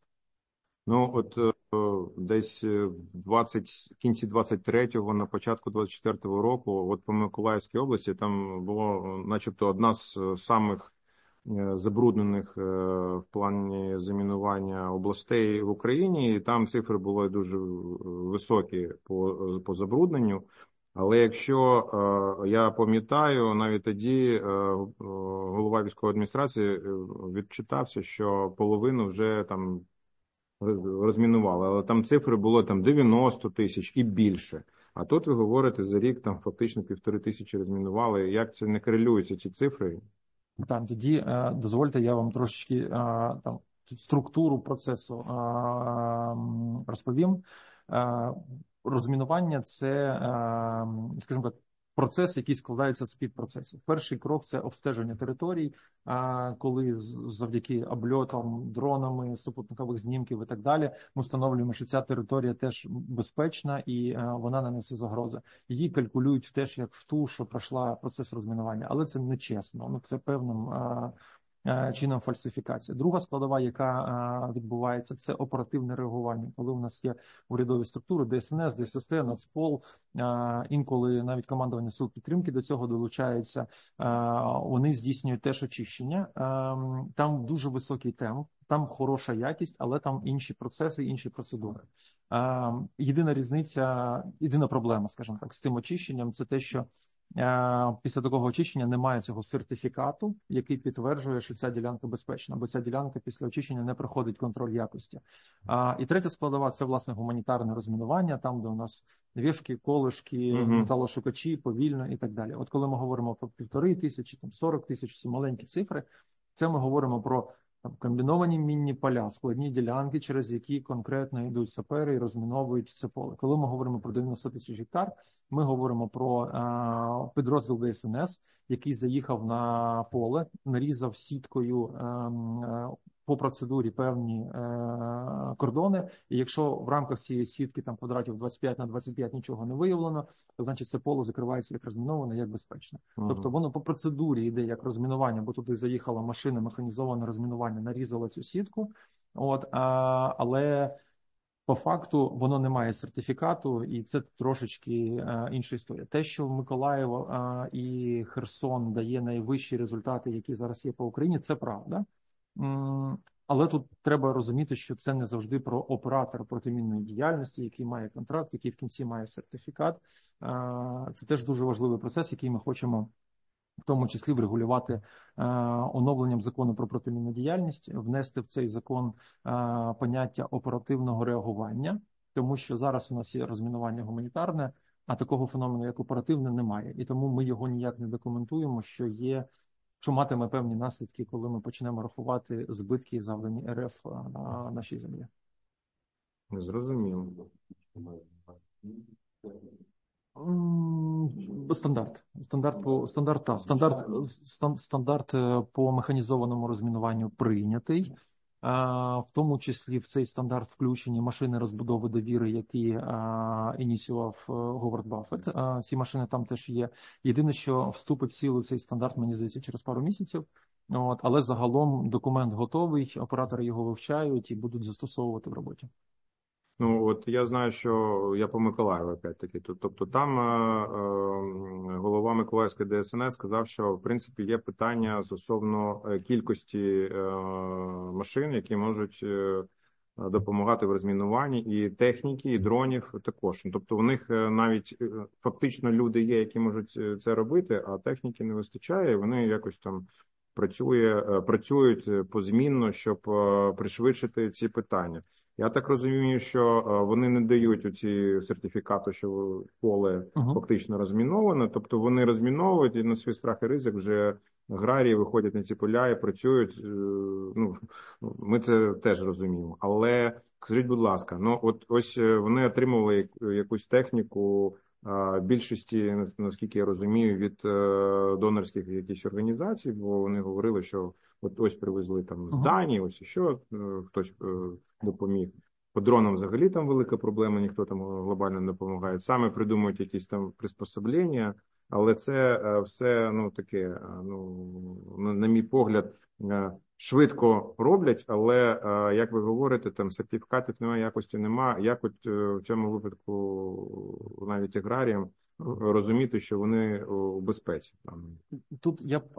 Десь в кінці 23-го, на початку 24-го року, по Миколаївській області, там було начебто одна з самих забруднених в плані замінування областей в Україні, і там цифри були дуже високі по забрудненню. Але якщо я пам'ятаю, навіть тоді голова військової адміністрації відчитався, що половину вже там розмінували, але там цифри було 90 тисяч і більше. А тут ви говорите, за рік там фактично 1500 розмінували. Як це не корелюються ці цифри? Так, тоді дозвольте, я вам трошечки структуру процесу розповім. Розмінування – це, скажімо так, процес, який складається з підпроцесів. Перший крок – це обстеження територій, коли завдяки обльотам, дронами, супутникових знімків і так далі ми встановлюємо, що ця територія теж безпечна і вона не несе загрози. Її калькулюють теж як в ту, що пройшла процес розмінування, але це нечесно, це певним чином фальсифікація. Друга складова, яка відбувається, це оперативне реагування. Коли у нас є урядові структури, ДСНС, ДССТ, Нацпол, інколи навіть командування сил підтримки до цього долучається, вони здійснюють теж очищення. Там дуже високий темп, там хороша якість, але там інші процеси, інші процедури. Єдина різниця, єдина проблема, скажімо так, з цим очищенням, це те, що після такого очищення немає цього сертифікату, який підтверджує, що ця ділянка безпечна, бо ця ділянка після очищення не проходить контроль якості. І третя складова – це, власне, гуманітарне розмінування, там, де у нас вішки, колишки, металошукачі, повільно і так далі. От коли ми говоримо про 1500, 40 тисяч, ці маленькі цифри, це ми говоримо про комбіновані мінні поля, складні ділянки, через які конкретно йдуть сапери і розміновують це поле. Коли ми говоримо про 90 тисяч гектар, ми говоримо про підрозділ ДСНС, який заїхав на поле, нарізав сіткою по процедурі певні кордони, і якщо в рамках цієї сітки там квадратів 25 на 25 нічого не виявлено, то значить це поле закривається як розміноване, як безпечне. Тобто воно по процедурі йде як розмінування, бо туди заїхала машина, механізоване розмінування, нарізала цю сітку, але по факту воно не має сертифікату, і це трошечки інша історія. Те, що Миколаїв і Херсон дає найвищі результати, які зараз є по Україні, це правда. Але тут треба розуміти, що це не завжди про оператора протимінної діяльності, який має контракт, який в кінці має сертифікат. Це теж дуже важливий процес, який ми хочемо в тому числі врегулювати оновленням закону про протимінну діяльність, внести в цей закон поняття оперативного реагування, тому що зараз у нас є розмінування гуманітарне, а такого феномену, як оперативне, немає. І тому ми його ніяк не документуємо, що матиме певні наслідки, коли ми почнемо рахувати збитки, завдані РФ на нашій землі. Зрозуміло. Стандарт по механізованому розмінуванню прийнятий. В тому числі в цей стандарт включені машини розбудови довіри, які ініціював Говард Баффет. Ці машини там теж є. Єдине, що вступить в силу цей стандарт, мені здається, через пару місяців. Але загалом документ готовий, оператори його вивчають і будуть застосовувати в роботі. Ну, от я знаю, що я по Миколаєву, опять-таки. Тобто там голова Миколаївської ДСНС сказав, що, в принципі, є питання стосовно кількості машин, які можуть допомагати в розмінуванні, і техніки, і дронів також. Тобто у них навіть фактично люди є, які можуть це робити, а техніки не вистачає, і вони якось там працюють позмінно, щоб пришвидшити ці питання. Я так розумію, що вони не дають оці сертифікати, що поле фактично розміноване. Тобто вони розміновують і на свій страх і ризик вже аграрії виходять на ці поля і працюють. Ну, ми це теж розуміємо. Але скажіть, будь ласка, ну от ось вони отримували якусь техніку більшості, наскільки я розумію, від донорських якихось організацій, бо вони говорили, що от ось привезли там з Данії, ось і що хтось допоміг. По дронам взагалі там велика проблема, ніхто там глобально не допомагає. Саме придумують якісь там приспособлення, але це все, ну, таке, ну, на мій погляд, швидко роблять, але, як ви говорите, там сертифікатів немає, якості немає. Як от в цьому випадку навіть аграріям розуміти, що вони у безпеці? Тут я б,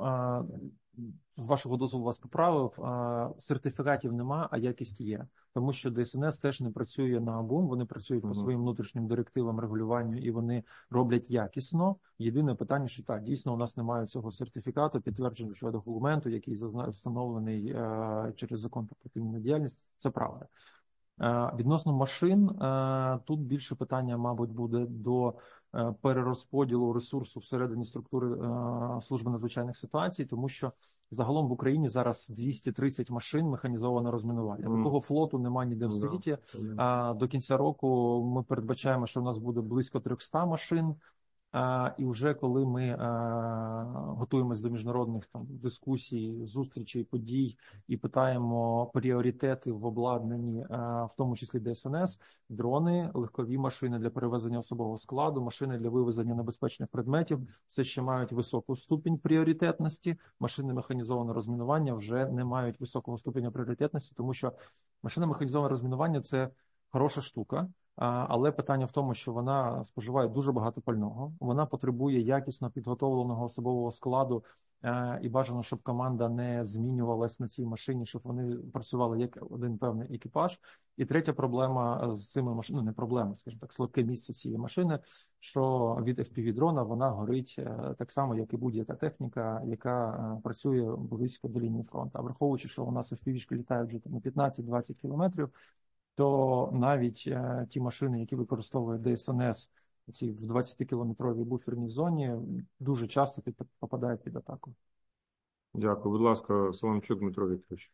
з вашого дозволу, вас поправив. Сертифікатів нема, а якість є. Тому що ДСНС теж не працює на обум, вони працюють по своїм внутрішнім директивам, регулюванню, і вони роблять якісно. Єдине питання, що так, дійсно у нас немає цього сертифікату, підтверджуючого документу, який встановлений через закон про протимінну діяльність. Це правда. Відносно машин, тут більше питання, мабуть, буде до перерозподілу ресурсу всередині структури служби надзвичайних ситуацій, тому що загалом в Україні зараз 230 машин механізованого розмінування. Такого флоту немає ніде в світі. До кінця року ми передбачаємо, що в нас буде близько 300 машин. І вже коли ми готуємось до міжнародних там дискусій, зустрічей, подій і питаємо пріоритети в обладнанні, в тому числі ДСНС, дрони, легкові машини для перевезення особового складу, машини для вивезення небезпечних предметів, все ще мають високу ступінь пріоритетності. Машини механізованого розмінування вже не мають високого ступеня пріоритетності, тому що машина механізованого розмінування – це хороша штука. Але питання в тому, що вона споживає дуже багато пального, вона потребує якісно підготовленого особового складу, і бажано, щоб команда не змінювалась на цій машині, щоб вони працювали як один певний екіпаж. І третя проблема з цими машинами, ну не проблема, скажімо так, слабке місце цієї машини, що від FPV-дрона вона горить так само, як і будь-яка техніка, яка працює близько до лінії фронту. А враховуючи, що у нас FPV-шки літають вже на 15-20 кілометрів, то навіть ті машини, які використовує ДСНС, ці в 20-кілометровій буферній зоні, дуже часто попадають під атаку. Дякую. Будь ласка, Соломчук Дмитро Вікторович.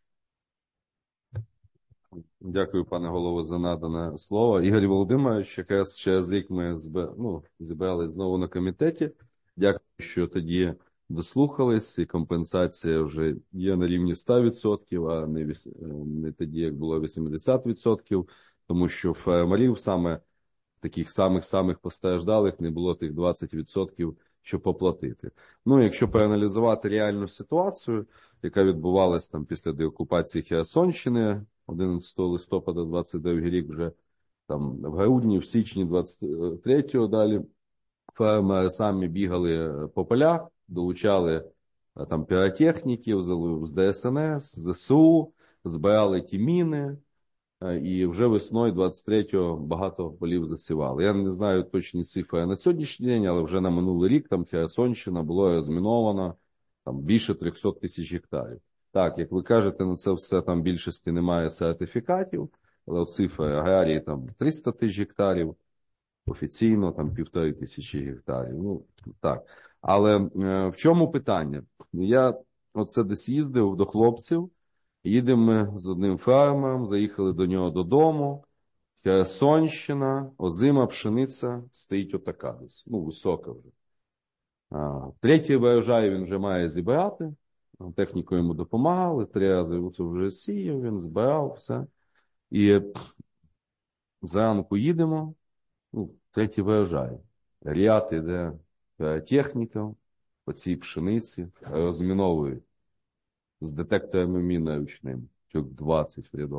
Дякую, пане голово, за надане слово. Ігор Володимирович, якраз через рік ми зібрали знову на комітеті. Дякую, що тоді дослухались, і компенсація вже є на рівні 100%, а не тоді, як було 80%, тому що фермерів саме таких самих постраждалих не було тих 20%, щоб поплатити. Ну, якщо проаналізувати реальну ситуацію, яка відбувалася там після деокупації Херсонщини 11 листопада 22 рік, вже там в грудні, в січні 23-го далі, фермери самі бігали по полях, долучали там піротехніків з ДСНС, ЗСУ, збирали ті міни, і вже весною 23-го багато полів засівали. Я не знаю точні цифри на сьогоднішній день, але вже на минулий рік там Херсонщина було розміновано там більше 300 тисяч гектарів. Так, як ви кажете, на це все там більшості немає сертифікатів, але цифри аграрії там 300 тисяч гектарів, офіційно там 1500 гектарів. Ну, так. Але в чому питання? Я оце десь їздив до хлопців, їдемо ми з одним фермером, заїхали до нього додому, Херсонщина, озима пшениця стоїть отака десь, ну, висока вже. Третій врожай він вже має зібрати, техніку йому допомагали, 3 рази це вже сіяв, він збирав все. І зранку їдемо, ну, третій врожай. Ряд іде техніка по цій пшениці, розміновують з детекторами мін ручними, чоловік 20 в рядок.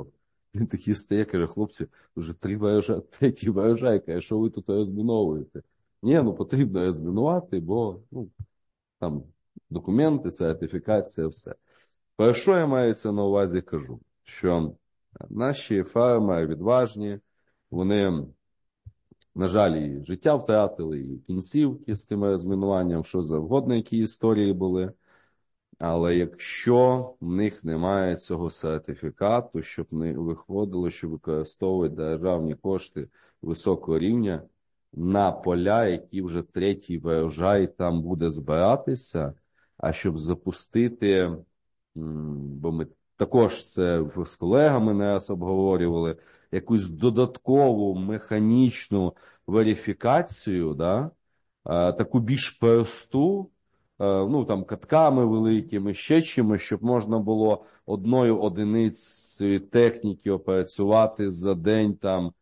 Він такий стає, каже, хлопці, вже третій врожай, каже, що ви тут розміновуєте? Ні, ну потрібно розмінувати, бо там документи, сертифікація, все. Про що я маю це на увазі кажу? Що наші фермери відважні, вони, на жаль, і життя втратили, і кінцівки з тим розмінуванням, що завгодно, які історії були. Але якщо в них немає цього сертифікату, щоб не виходило, що використовують державні кошти високого рівня на поля, які вже третій врожай там буде збиратися, а щоб запустити, бо ми також це з колегами не раз обговорювали, якусь додаткову механічну верифікацію, да, таку більш просту, там катками великими, ще чимось, щоб можна було одною одиницею техніки опрацювати за день там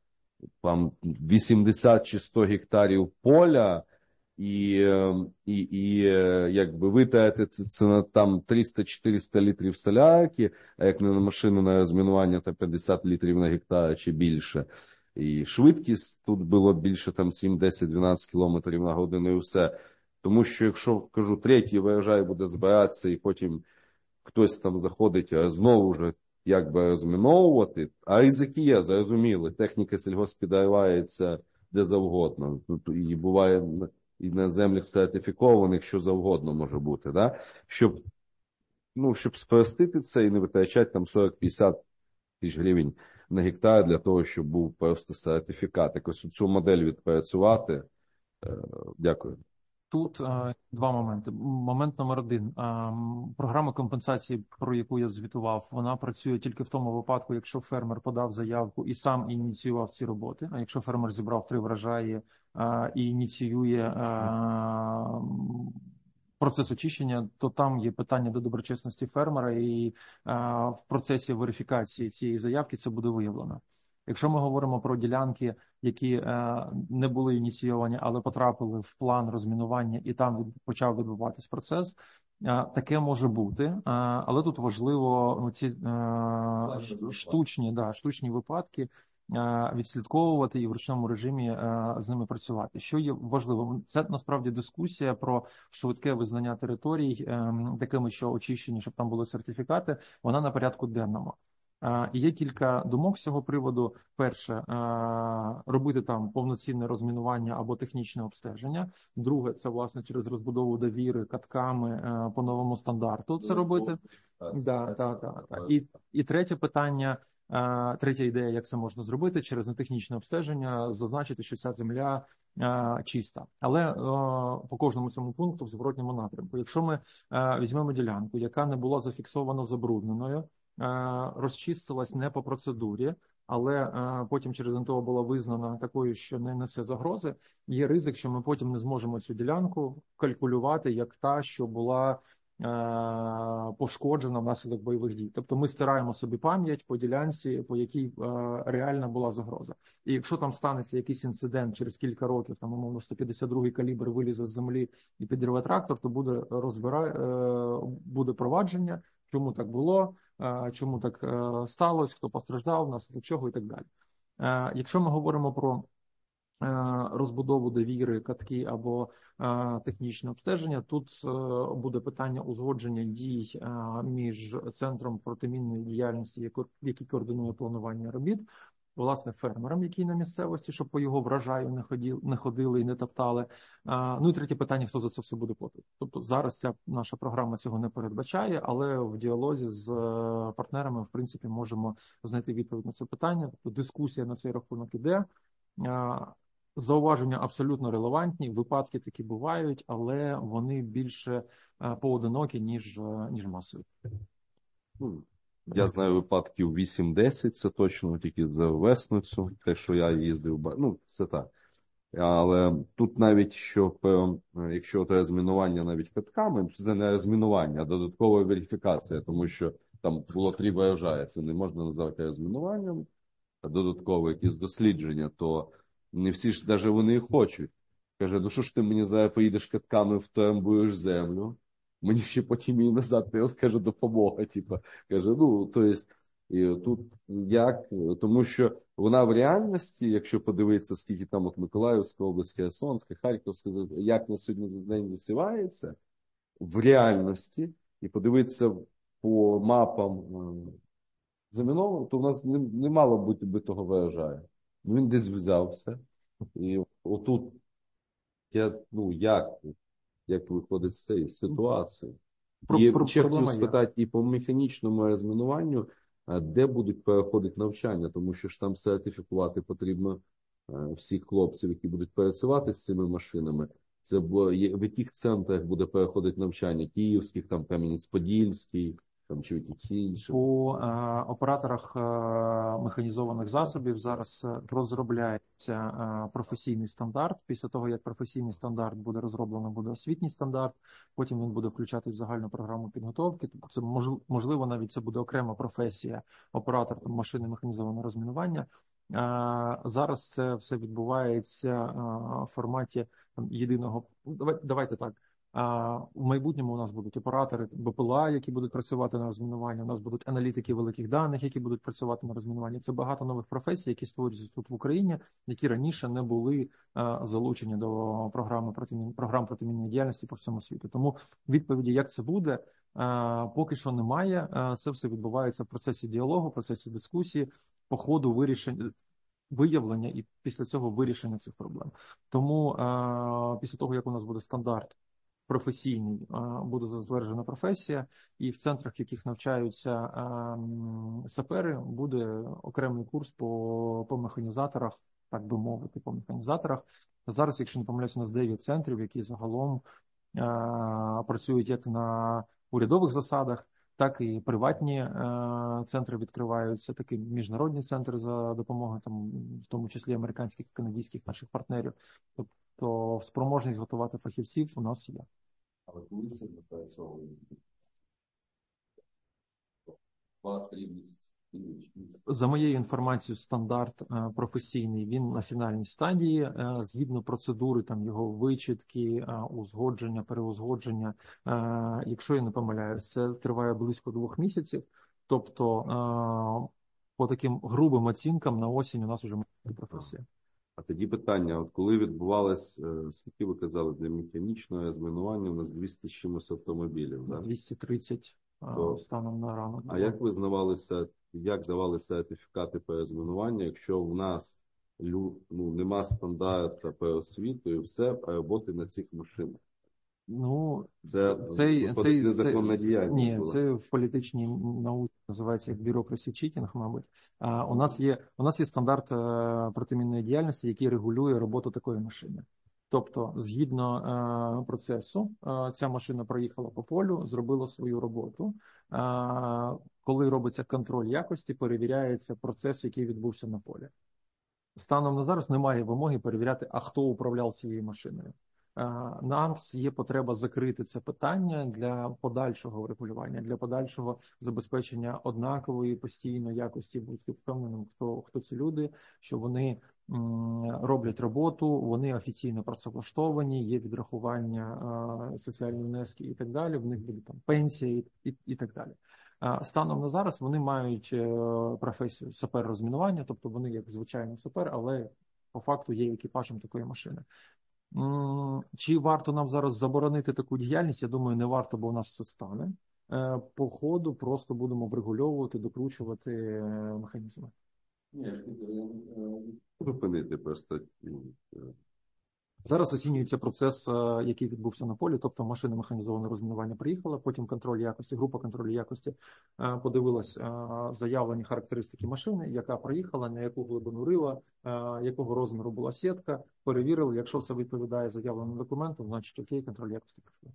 80 чи 100 гектарів поля і якби витратити це на там 300-400 літрів солярки, а як не на машину на розмінування, то 50 літрів на гектар чи більше. І швидкість тут було більше там 7, 10, 12 кілометрів на годину і все. Тому що, якщо, кажу, третій врожай буде збиратися і потім хтось там заходить знову вже якби розміновувати, а ризики є, зрозуміли, техніка сільгоспідривається де завгодно. І буває і на землях сертифікованих, що завгодно може бути. Да? Щоб спростити це і не витрачати там 40-50 тисяч гривень на гектар для того, щоб був просто сертифікат. Якось цю модель відпрацювати. Дякую. Тут два моменти. Момент номер один. Програма компенсації, про яку я звітував, вона працює тільки в тому випадку, якщо фермер подав заявку і сам ініціював ці роботи. А якщо фермер зібрав 3 врожаї і ініціює процес очищення, то там є питання до доброчесності фермера, і в процесі верифікації цієї заявки це буде виявлено. Якщо ми говоримо про ділянки, які не були ініційовані, але потрапили в план розмінування і там почав відбуватись процес, таке може бути. Але тут важливо ці штучні випадки відслідковувати і в ручному режимі з ними працювати. Що є важливо? Це насправді дискусія про швидке визнання територій такими, що очищені, щоб там були сертифікати, вона на порядку денному. І є кілька думок з цього приводу. Перше, робити там повноцінне розмінування або технічне обстеження. Друге, це, власне, через розбудову довіри катками по новому стандарту це робити. І третє питання, третя ідея, як це можна зробити, через нетехнічне обстеження зазначити, що ця земля чиста. Але по кожному цьому пункту в зворотньому напрямку. Якщо ми візьмемо ділянку, яка не була зафіксована забрудненою, розчистилась не по процедурі, але потім через НТО була визнана такою, що не несе загрози, є ризик, що ми потім не зможемо цю ділянку калькулювати як та, що була пошкоджена внаслідок бойових дій. Тобто ми стираємо собі пам'ять по ділянці, по якій реальна була загроза. І якщо там станеться якийсь інцидент через кілька років, там, умовно, 152-й калібр вилізе з землі і підірве трактор, то буде провадження, чому так було, чому так сталося, хто постраждав, внаслідок чого і так далі. Якщо ми говоримо про розбудову довіри, катки або технічне обстеження, тут буде питання узгодження дій між Центром протимінної діяльності, який координує планування робіт, власне, фермерам, які на місцевості, щоб по його врожаю не ходили і не топтали. Ну і третє питання, хто за це все буде платити. Тобто зараз ця наша програма цього не передбачає, але в діалозі з партнерами, в принципі, можемо знайти відповідь на це питання. Тобто дискусія на цей рахунок іде. Зауваження абсолютно релевантні, випадки такі бувають, але вони більше поодинокі, ніж масові. Я знаю випадків 8-10, це точно тільки за Весницю, те, що я їздив, це так. Але тут навіть, якщо це розмінування навіть катками, це не розмінування, а додаткова верифікація, тому що там було 3 врожаї, це не можна назвати розмінуванням, а додаткове якісь дослідження, то не всі ж навіть вони і хочуть. Каже, ну що ж ти мені зараз поїдеш катками, втрамбуєш землю, мені ще потім її назад, каже, допомога, Каже, то есть, І тут як? Тому що вона в реальності, якщо подивитися, скільки там от Миколаївська область, Херсонська, Харківська, як на сьогодні за день засівається, в реальності, і подивитися по мапам заміновано, то в нас не мало бути битого врожаю. Він десь взявся. І отут, як виходить з цієї ситуації? І ще хотів спитати і по механічному розмінуванню, де будуть переходити навчання, тому що ж там сертифікувати потрібно всіх хлопців, які будуть працювати з цими машинами. Це в яких центрах буде переходити навчання? Київських, там Кам'янець-Подільський, там чи в яких інших? По операторах механізованих засобів зараз розробляється професійний стандарт. Після того, як професійний стандарт буде розроблено, буде освітній стандарт, потім він буде включати в загальну програму підготовки. Це можливо, навіть це буде окрема професія оператор машини механізованого розмінування. Зараз це все відбувається в форматі єдиного. Давайте так. В майбутньому у нас будуть оператори БПЛА, які будуть працювати на розмінуванні. У нас будуть аналітики великих даних, які будуть працювати на розмінуванні. Це багато нових професій, які створюються тут в Україні, які раніше не були залучені до програм протимінної діяльності по всьому світу. Тому відповіді, як це буде, поки що немає. Це все відбувається в процесі діалогу, в процесі дискусії, по ходу виявлення і після цього вирішення цих проблем. Тому після того, як у нас буде стандарт професійний, буде затверджена професія, і в центрах, в яких навчаються сапери, буде окремий курс по механізаторах, так би мовити, по механізаторах. Зараз, якщо не помиляюся, у нас 9 центрів, які загалом працюють як на урядових засадах, так і приватні центри відкриваються, такі міжнародні центри за допомогою, там, в тому числі американських і канадських наших партнерів. Тобто спроможність готувати фахівців у нас є. Але коли це допрацьовує? 2-3 місяці. За моєю інформацією, стандарт професійний, він на фінальній стадії. Згідно процедури, там його вичитки, узгодження, переузгодження, якщо я не помиляюсь, це триває близько 2 місяців. Тобто, по таким грубим оцінкам, на осінь у нас вже має бути професія. А тоді питання, от коли відбувалось, скільки ви казали, для механічного розмінування у нас 200 з чимось автомобілів, да? 230 станом на ранок. А як визнавалися, як давали сертифікати по розмінуванню, якщо в нас нема стандарту по освіту і все роботи на цих машинах? Це незаконна діяльність. Ні, була. це в політичній науці називається як bureaucracy cheating, мабуть. У нас є стандарт протимінної діяльності, який регулює роботу такої машини. Тобто, згідно процесу, ця машина проїхала по полю, зробила свою роботу. Коли робиться контроль якості, перевіряється процес, який відбувся на полі. Станом на зараз немає вимоги перевіряти, а хто управляв цією машиною. Нам є потреба закрити це питання для подальшого регулювання, для подальшого забезпечення однакової постійної якості, бути впевненим, хто ці люди, що вони роблять роботу, вони офіційно працевлаштовані, є відрахування соціальні внески і так далі, в них будуть там пенсії і так далі. Станом на зараз вони мають професію сапер-розмінування, тобто вони як звичайний сапер, але по факту є екіпажем такої машини. Чи варто нам зараз заборонити таку діяльність? Я думаю, не варто, бо у нас все стане. По ходу просто будемо врегульовувати, докручувати механізми. Ні, зупинити просто. Зараз оцінюється процес, який відбувся на полі, тобто машина механізованого розмінування приїхала, потім контроль якості, група контролю якості подивилась заявлені характеристики машини, яка проїхала, на яку глибину рила, якого розміру була сітка, перевірили, якщо все відповідає заявленим документам, значить окей, контроль якості пройшов.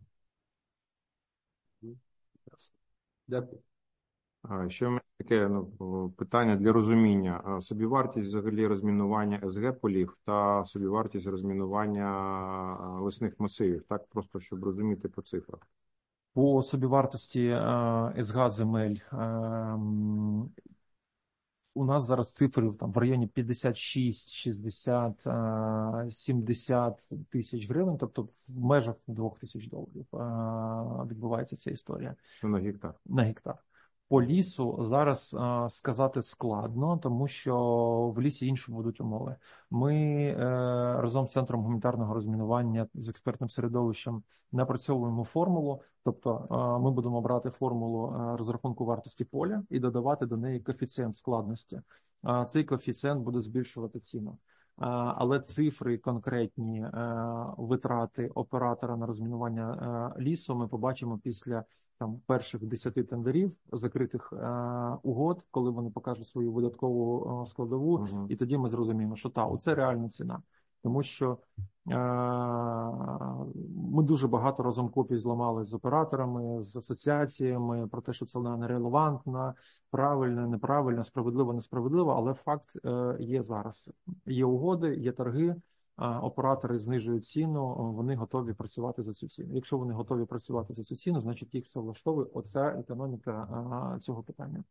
Дякую. Ще в мене таке питання для розуміння. Собівартість взагалі розмінування СГ-полів та собівартість розмінування лисних масивів. Так, просто щоб розуміти по цифрах. По собівартості СГ земель у нас зараз цифри там в районі 56, 60, 70 тисяч гривень, тобто в межах $2000 відбувається ця історія. На гектар. На гектар. По лісу зараз сказати складно, тому що в лісі інші будуть умови. Ми разом з Центром гуманітарного розмінування, з експертним середовищем напрацьовуємо формулу, тобто ми будемо брати формулу розрахунку вартості поля і додавати до неї коефіцієнт складності. Цей коефіцієнт буде збільшувати ціну. Але цифри, конкретні витрати оператора на розмінування лісу ми побачимо після перших 10 тендерів, закритих угод, коли вони покажуть свою видаткову складову, і тоді ми зрозуміємо, що оце реальна ціна. Тому що ми дуже багато разом копій зламали з операторами, з асоціаціями про те, що це нерелевантно, правильно, неправильно, справедливо, несправедливо, але факт є зараз. Є угоди, є торги, оператори знижують ціну, вони готові працювати за цю ціну. Якщо вони готові працювати за цю ціну, значить їх все влаштовує. Оця економіка цього питання.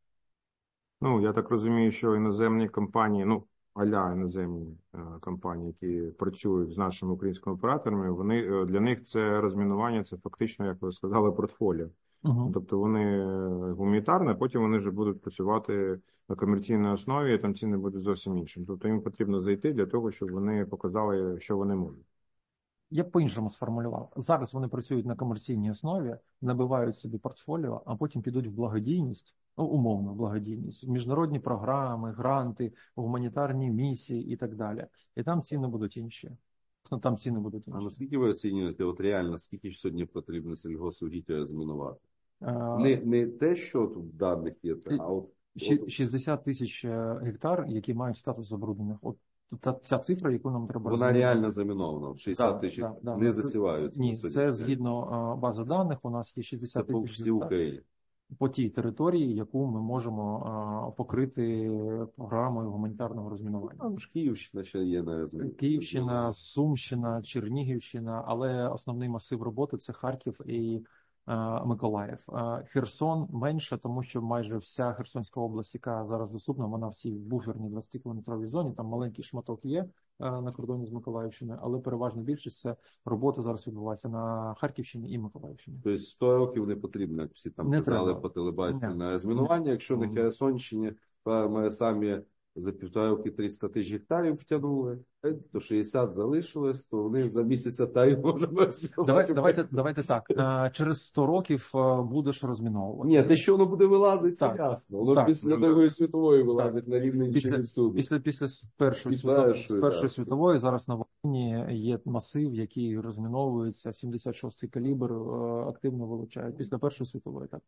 Я так розумію, що іноземні компанії, а-ля іноземні компанії, які працюють з нашими українськими операторами, для них це розмінування, це фактично, як ви сказали, портфоліо. Тобто вони гуманітарні, а потім вони вже будуть працювати на комерційній основі, і там ціни будуть зовсім іншим. Тобто їм потрібно зайти для того, щоб вони показали, що вони можуть. Я б по-іншому сформулював. Зараз вони працюють на комерційній основі, набивають собі портфоліо, а потім підуть в благодійність, умовно благодійність, в міжнародні програми, гранти, гуманітарні місії і так далі. І там ціни будуть інші. Там ціни будуть інші. А наскільки ви оцінюєте, реально, скільки сьогодні потрібно сільгосугіддя розмінувати? Не те, що тут даних є, а от 60 тисяч гектар, які мають статус забруднених. Ця цифра, яку нам треба... Вона реально замінована. 60 тисяч не засіваються. Ні, це згідно бази даних. У нас є 60 тисяч гектар. Це по всій Україні. По тій території, яку ми можемо покрити програмою гуманітарного розмінування. Київщина ще є на Київщина, Сумщина, Чернігівщина, але основний масив роботи – це Харків і Миколаїв. Херсон менше, тому що майже вся Херсонська область, яка зараз доступна, вона в цій буферній 20-кілометровій зоні, там маленький шматок є на кордоні з Миколаївщиною, але переважна більшість це робота зараз відбувається на Харківщині і Миколаївщині. Тобто 100 років не потрібно, як всі там казали по телебаченню на розмінування, якщо на Херсонщині ми самі за 1,5 роки 300 тисяч гектарів втягнули, то 60 залишилось, то вони за місяця можемо розмінувати. Давайте так. Через 100 років будеш розміновувати. Ні, те, що воно буде вилазити, це ясно. Воно після Другої світової вилазить на рівень всюди. Після Першої світової зараз на Волині є масив, який розміновується, 76-й калібр активно вилучають. Після Першої світової, так.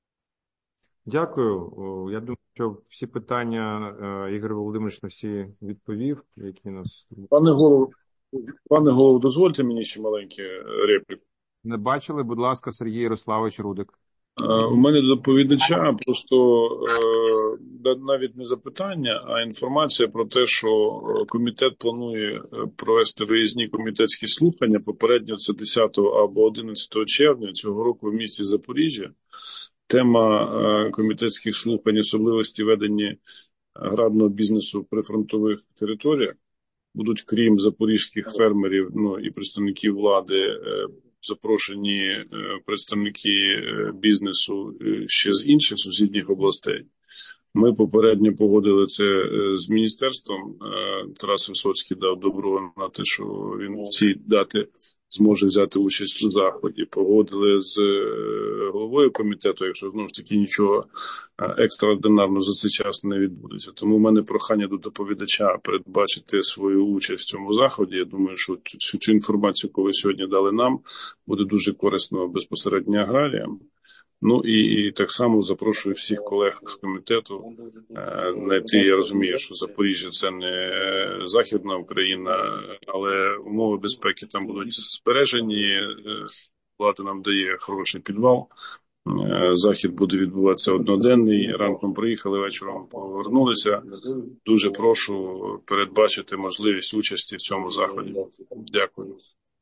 Дякую. Я думаю, що всі питання Ігор Володимирович на всі відповів, які нас... Пане голово, дозвольте мені ще маленьку репліку. Не бачили? Будь ласка, Сергій Ярославович Рудик. У мене до доповідача просто навіть не запитання, а інформація про те, що комітет планує провести виїзні комітетські слухання. Попередньо це 10 або 11 червня цього року в місті Запоріжжя. Тема комітетських слухань – особливості ведення аграрного бізнесу в прифронтових територіях. Будуть, крім запорізьких фермерів, і представників влади, запрошені представники бізнесу ще з інших сусідніх областей. Ми попередньо погодили це з міністерством. Тарас Висоцький дав добро на те, що він в цій дати зможе взяти участь у заході. Погодили з головою комітету, якщо знову ж таки нічого екстраординарного за цей час не відбудеться. Тому в мене прохання до доповідача передбачити свою участь в цьому заході. Я думаю, що цю інформацію, яку ви сьогодні дали нам, буде дуже корисно безпосередньо аграріям. І так само запрошую всіх колег з комітету. Я розумію, що Запоріжжя – це не Західна Україна, але умови безпеки там будуть збережені. Влада нам дає хороший підвал. Захід буде відбуватися одноденний. Ранком приїхали, вечором повернулися. Дуже прошу передбачити можливість участі в цьому заході. Дякую.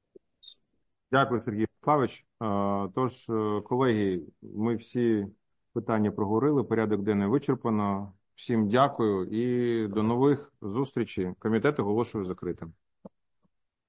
Дякую, Сергій Ярославович. Тож, колеги, ми всі питання проговорили, порядок денний вичерпано. Всім дякую і до нових зустрічей. Комітет оголошую закритим.